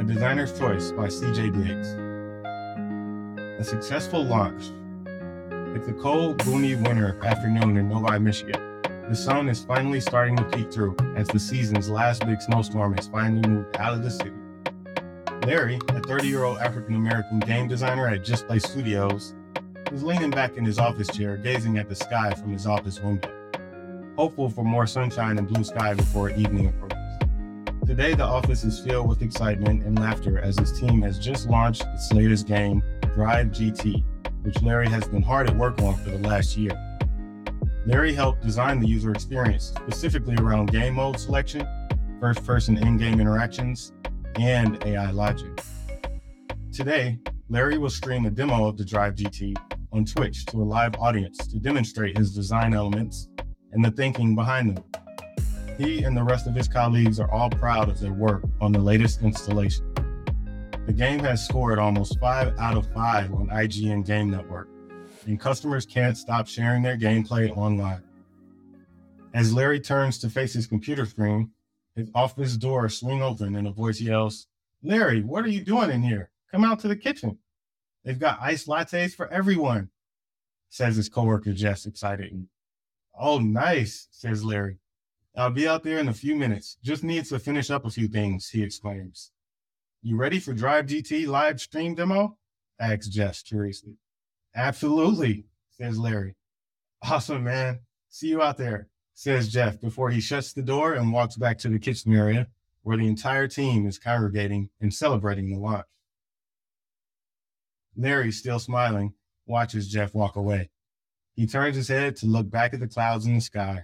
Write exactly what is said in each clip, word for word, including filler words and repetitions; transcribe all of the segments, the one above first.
Designer's Choice by C J Diggs. A successful launch. It's a cold, gloomy winter afternoon in Novi, Michigan. The sun is finally starting to peek through as the season's last big snowstorm has finally moved out of the city. Larry, a thirty-year-old African-American game designer at Just Play Studios, is leaning back in his office chair, gazing at the sky from his office window, hopeful for more sunshine and blue sky before evening approaches. Today, the office is filled with excitement and laughter as his team has just launched its latest game, Drive G T, which Larry has been hard at work on for the last year. Larry helped design the user experience, specifically around game mode selection, first-person in-game interactions, and A I logic. Today, Larry will stream a demo of the Drive G T on Twitch to a live audience to demonstrate his design elements and the thinking behind them. He and the rest of his colleagues are all proud of their work on the latest installation. The game has scored almost five out of five on I G N Game Network, and customers can't stop sharing their gameplay online. As Larry turns to face his computer screen, his office door swings open and a voice yells, "Larry, what are you doing in here? Come out to the kitchen. They've got iced lattes for everyone," says his coworker Jess excitedly. "Oh, nice," says Larry. "I'll be out there in a few minutes. Just needs to finish up a few things," he exclaims. "You ready for Drive G T live stream demo?" asks Jess curiously. "Absolutely," says Larry. "Awesome, man. See you out there," says Jeff before he shuts the door and walks back to the kitchen area where the entire team is congregating and celebrating the launch. Larry, still smiling, watches Jeff walk away. He turns his head to look back at the clouds in the sky.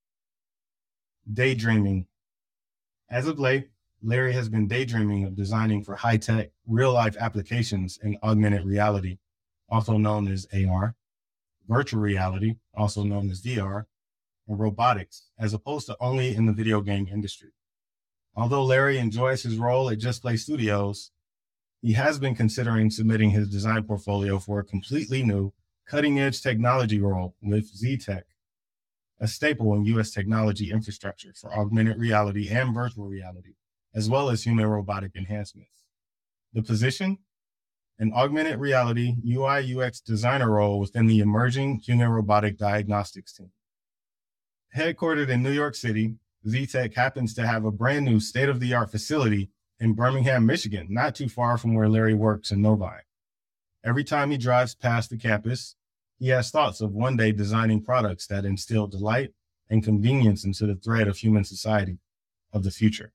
Daydreaming. As of late, Larry has been daydreaming of designing for high-tech, real-life applications in augmented reality, also known as A R, virtual reality, also known as V R, and robotics, as opposed to only in the video game industry. Although Larry enjoys his role at Just Play Studios, he has been considering submitting his design portfolio for a completely new, cutting-edge technology role with Z-Tech, a staple in U S technology infrastructure for augmented reality and virtual reality, as well as human robotic enhancements. The position? An augmented reality U I U X designer role within the emerging human robotic diagnostics team. Headquartered in New York City, Z-Tech happens to have a brand new state-of-the-art facility in Birmingham, Michigan, not too far from where Larry works in Novi. Every time he drives past the campus, he has thoughts of one day designing products that instill delight and convenience into the thread of human society of the future.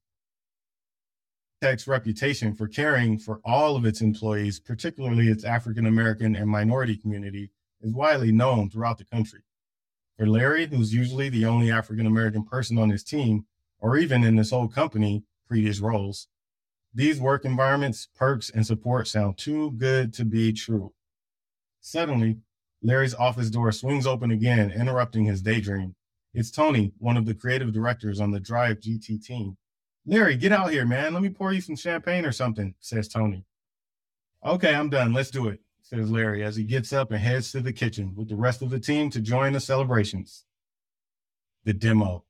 Tech's reputation for caring for all of its employees, particularly its African-American and minority community, is widely known throughout the country. For Larry, who's usually the only African-American person on his team, or even in this whole company, previous roles, these work environments, perks, and support sound too good to be true. Suddenly, Larry's office door swings open again, interrupting his daydream. It's Tony, one of the creative directors on the Drive G T team. "Larry, get out here, man. Let me pour you some champagne or something," says Tony. "Okay, I'm done. Let's do it," says Larry as he gets up and heads to the kitchen with the rest of the team to join the celebrations. The demo.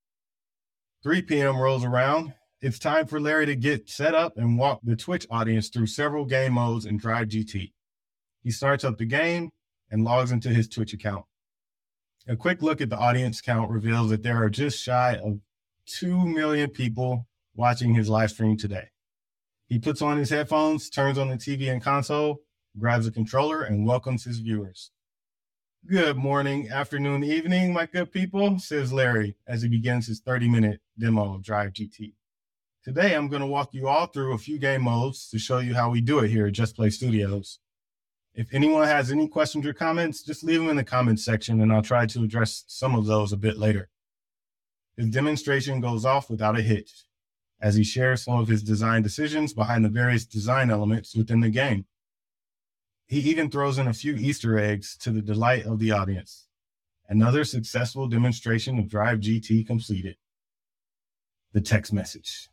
three p.m. rolls around. It's time for Larry to get set up and walk the Twitch audience through several game modes in Drive G T. He starts up the game and logs into his Twitch account. A quick look at the audience count reveals that there are just shy of two million people watching his live stream today. He puts on his headphones, turns on the T V and console, grabs a controller, and welcomes his viewers. "Good morning, afternoon, evening, my good people," says Larry as he begins his thirty-minute demo of Drive G T. "Today, I'm going to walk you all through a few game modes to show you how we do it here at Just Play Studios. If anyone has any questions or comments, just leave them in the comments section and I'll try to address some of those a bit later." His demonstration goes off without a hitch as he shares some of his design decisions behind the various design elements within the game. He even throws in a few Easter eggs to the delight of the audience. Another successful demonstration of Drive G T completed. The text message.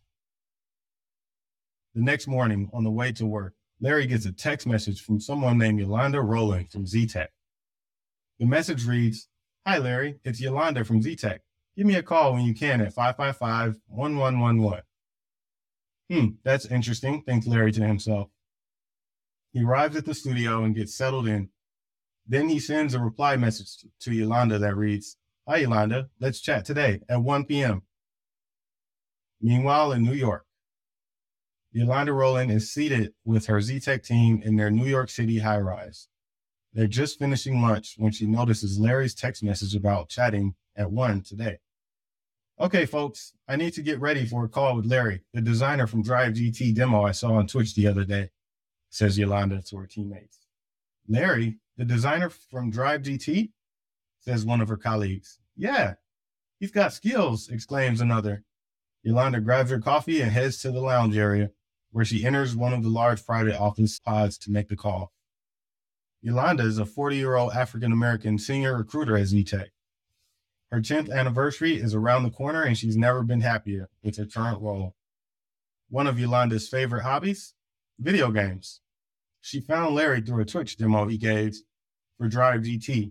The next morning, on the way to work, Larry gets a text message from someone named Yolanda Rowland from Z-Tech. The message reads, "Hi, Larry, it's Yolanda from Z-Tech. Give me a call when you can at five five five, one one one one. Hmm, that's interesting, thinks Larry to himself. He arrives at the studio and gets settled in. Then he sends a reply message to Yolanda that reads, "Hi, Yolanda, let's chat today at one p.m. Meanwhile, in New York, Yolanda Rowland is seated with her Z-Tech team in their New York City high-rise. They're just finishing lunch when she notices Larry's text message about chatting at one today. "Okay, folks, I need to get ready for a call with Larry, the designer from Drive G T demo I saw on Twitch the other day," says Yolanda to her teammates. "Larry, the designer from Drive G T?" says one of her colleagues. "Yeah, he's got skills," exclaims another. Yolanda grabs her coffee and heads to the lounge area, where she enters one of the large private office pods to make the call. Yolanda is a forty-year-old African-American senior recruiter at Z-Tech. Her tenth anniversary is around the corner, and she's never been happier with her current role. One of Yolanda's favorite hobbies? Video games. She found Larry through a Twitch demo he gave for Drive G T,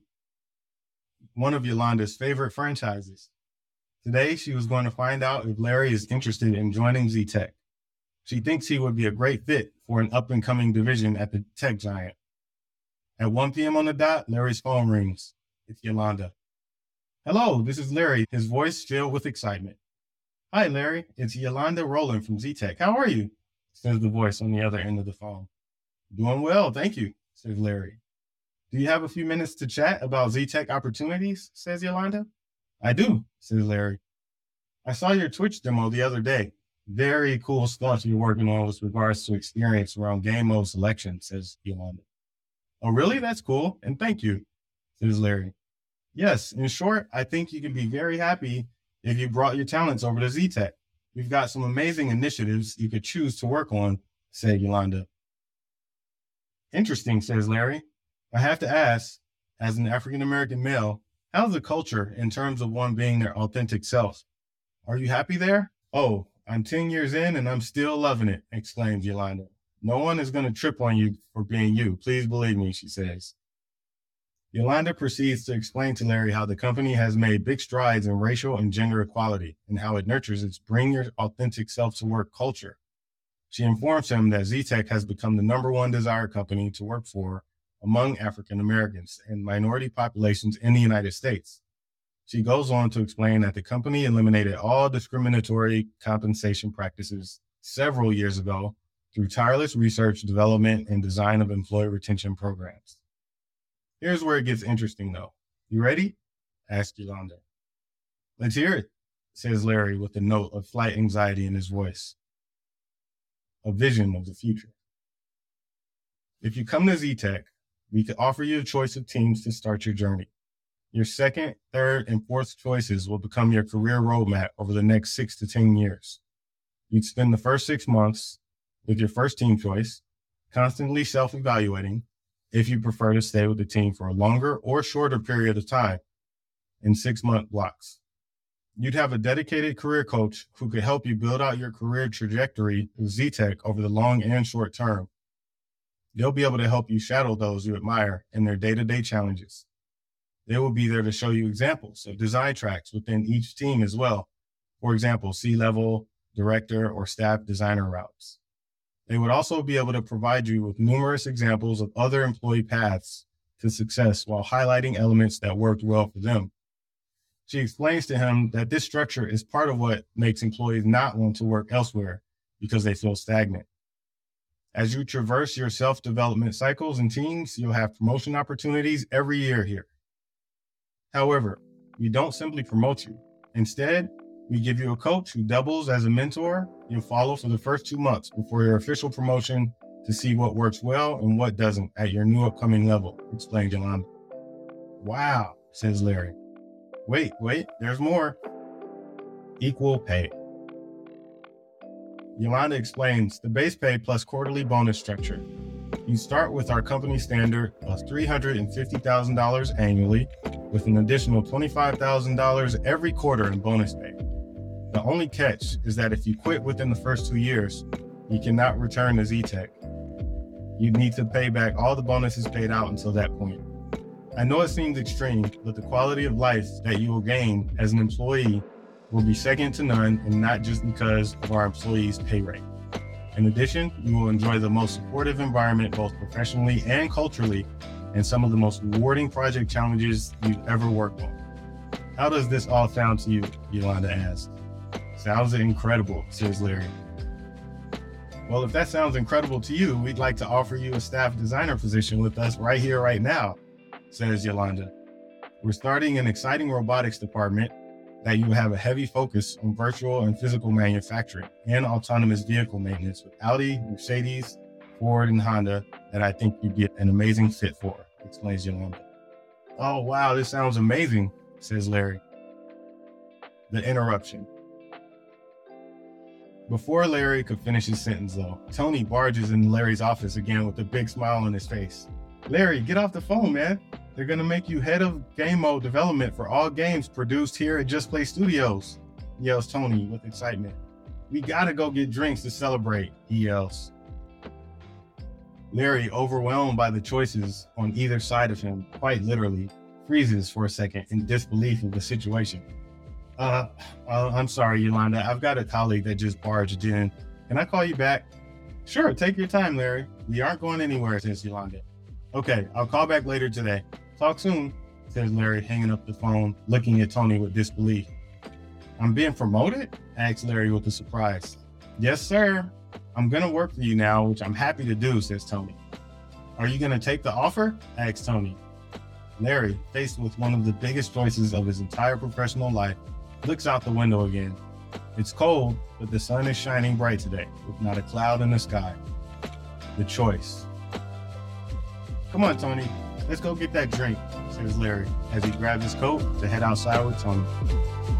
one of Yolanda's favorite franchises. Today, she was going to find out if Larry is interested in joining Z-Tech. She thinks he would be a great fit for an up-and-coming division at the tech giant. At one p.m. on the dot, Larry's phone rings. It's Yolanda. "Hello, this is Larry," his voice filled with excitement. "Hi, Larry. It's Yolanda Rowland from Z-Tech. How are you?" says the voice on the other end of the phone. "Doing well, thank you," says Larry. "Do you have a few minutes to chat about Z-Tech opportunities?" says Yolanda. "I do," says Larry. "I saw your Twitch demo the other day. Very cool stuff you're working on with regards to experience around game mode selection," says Yolanda. "Oh, really? That's cool. And thank you," says Larry. "Yes, in short, I think you can be very happy if you brought your talents over to Z-Tech. We've got some amazing initiatives you could choose to work on," said Yolanda. "Interesting," says Larry. "I have to ask, as an African-American male, how's the culture in terms of one being their authentic self? Are you happy there?" "Oh, I'm ten years in and I'm still loving it," exclaims Yolanda. "No one is going to trip on you for being you. Please believe me," she says. Yolanda proceeds to explain to Larry how the company has made big strides in racial and gender equality and how it nurtures its bring your authentic self to work culture. She informs him that Z-Tech has become the number one desired company to work for among African Americans and minority populations in the United States. She goes on to explain that the company eliminated all discriminatory compensation practices several years ago through tireless research, development, and design of employee retention programs. Here's where it gets interesting, though. "You ready?" asked Yolanda. "Let's hear it," says Larry with a note of flight anxiety in his voice. A vision of the future. "If you come to Z-Tech, we could offer you a choice of teams to start your journey. Your second, third, and fourth choices will become your career roadmap over the next six to ten years. You'd spend the first six months with your first team choice, constantly self-evaluating if you prefer to stay with the team for a longer or shorter period of time in six-month blocks. You'd have a dedicated career coach who could help you build out your career trajectory with Z-Tech over the long and short term. They'll be able to help you shadow those you admire in their day-to-day challenges. They will be there to show you examples of design tracks within each team as well. For example, C-level, director, or staff designer routes. They would also be able to provide you with numerous examples of other employee paths to success while highlighting elements that worked well for them. She explains to him that this structure is part of what makes employees not want to work elsewhere because they feel stagnant. As you traverse your self-development cycles and teams, you'll have promotion opportunities every year here. However, we don't simply promote you. Instead, we give you a coach who doubles as a mentor you'll follow for the first two months before your official promotion to see what works well and what doesn't at your new upcoming level, explained Yolanda. "Wow," says Larry. Wait, wait, there's more. Equal pay. Yolanda explains the base pay plus quarterly bonus structure. You start with our company standard of three hundred fifty thousand dollars annually with an additional twenty-five thousand dollars every quarter in bonus pay. The only catch is that if you quit within the first two years, you cannot return to Z-Tech. You need to pay back all the bonuses paid out until that point. I know it seems extreme, but the quality of life that you will gain as an employee will be second to none, and not just because of our employees' pay rate. In addition, you will enjoy the most supportive environment, both professionally and culturally, and some of the most rewarding project challenges you've ever worked on. How does this all sound to you? Yolanda asked. Sounds incredible, says Larry. Well, if that sounds incredible to you, we'd like to offer you a staff designer position with us right here, right now, says Yolanda. We're starting an exciting robotics department that you will have a heavy focus on virtual and physical manufacturing and autonomous vehicle maintenance with Audi, Mercedes, Ford, and Honda that I think you'd be an amazing fit for, explains Yolanda. Oh, wow, this sounds amazing, says Larry. The interruption. Before Larry could finish his sentence, though, Tony barges in Larry's office again with a big smile on his face. Larry, get off the phone, man. They're going to make you head of game mode development for all games produced here at Just Play Studios, yells Tony with excitement. We got to go get drinks to celebrate, he yells. Larry, overwhelmed by the choices on either side of him, quite literally, freezes for a second in disbelief of the situation. Uh, uh, I'm sorry, Yolanda. I've got a colleague that just barged in. Can I call you back? Sure, take your time, Larry. We aren't going anywhere, says Yolanda. Okay, I'll call back later today. Talk soon, says Larry, hanging up the phone, looking at Tony with disbelief. I'm being promoted? Asks Larry with a surprise. Yes, sir. I'm going to work for you now, which I'm happy to do, says Tony. Are you going to take the offer? Asks Tony. Larry, faced with one of the biggest choices of his entire professional life, looks out the window again. It's cold, but the sun is shining bright today, with not a cloud in the sky. The choice. Come on, Tony. Let's go get that drink, says Larry, as he grabs his coat to head outside with Tony.